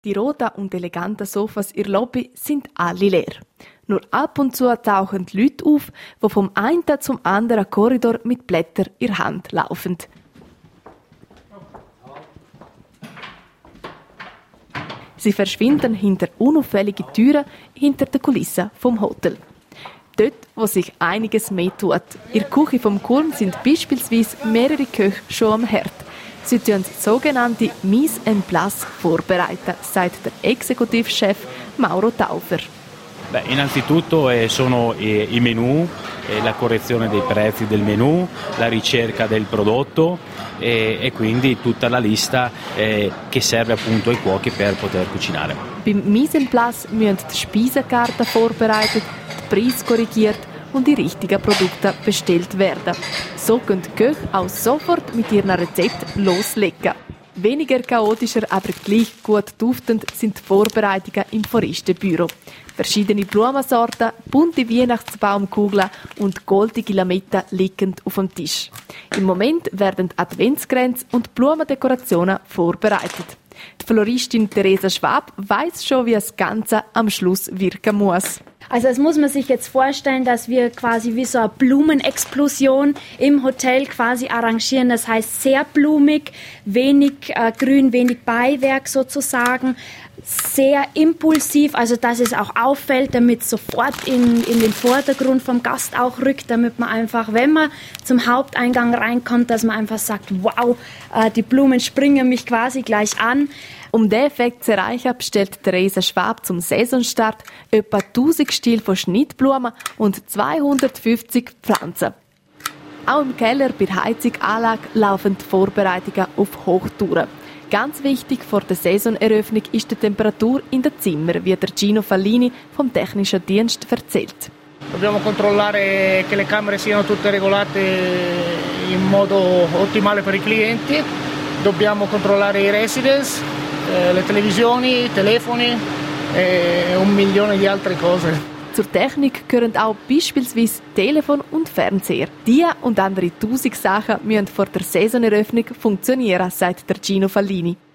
Die roten und eleganten Sofas in der Lobby sind alle leer. Nur ab und zu tauchen die Leute auf, die vom einen zum anderen Korridor mit Blättern in der Hand laufen. Sie verschwinden hinter unauffälligen Türen hinter den Kulissen vom Hotel. Dort, wo sich einiges mehr tut. In der Küche vom Kulm sind beispielsweise mehrere Köche schon am Herd. Sie tun sogenannte Mise en place vorbereiten, sagt der Exekutivchef Mauro Taufer. Innanzitutto sono i menù, la correzione dei prezzi del menù, la ricerca del prodotto e quindi tutta la lista che serve appunto ai cuochi per poter cucinare. Beim Mise en place müssen die Speisekarten vorbereitet, der Preis korrigiert und die richtigen Produkte bestellt werden. So können die Köche auch sofort mit ihren Rezepten loslegen. Weniger chaotischer, aber gleich gut duftend sind die Vorbereitungen im Floristenbüro. Verschiedene Blumensorten, bunte Weihnachtsbaumkugeln und goldige Lametta liegen auf dem Tisch. Im Moment werden Adventskränze und Blumendekorationen vorbereitet. Die Floristin Theresa Schwab weiss schon, wie das Ganze am Schluss wirken muss. Also das muss man sich jetzt vorstellen, dass wir quasi wie so eine Blumenexplosion im Hotel quasi arrangieren. Das heißt sehr blumig, wenig Grün, wenig Beiwerk sozusagen. Sehr impulsiv, also dass es auch auffällt, damit es sofort in den Vordergrund vom Gast auch rückt, damit man einfach, wenn man zum Haupteingang reinkommt, dass man einfach sagt, wow, die Blumen springen mich quasi gleich an. Um diesen Effekt zu erreichen, bestellt Theresa Schwab zum Saisonstart etwa 1000 Stiele von Schnittblumen und 250 Pflanzen. Auch im Keller bei der Heizungsanlage laufen die Vorbereitungen auf Hochtouren. Ganz wichtig vor der Saisoneröffnung ist die Temperatur in den Zimmern, wie der Gino Fallini vom Technischen Dienst erzählt. Dobbiamo controllare che le camere siano tutte regolate in modo ottimale per i clienti. Dobbiamo controllare i residence, le televisioni, i telefoni e 1 milione di altre cose. Zur Technik gehören auch beispielsweise Telefon und Fernseher. Die und andere 1000 Sachen müssen vor der Saisoneröffnung funktionieren, sagt der Gino Fallini.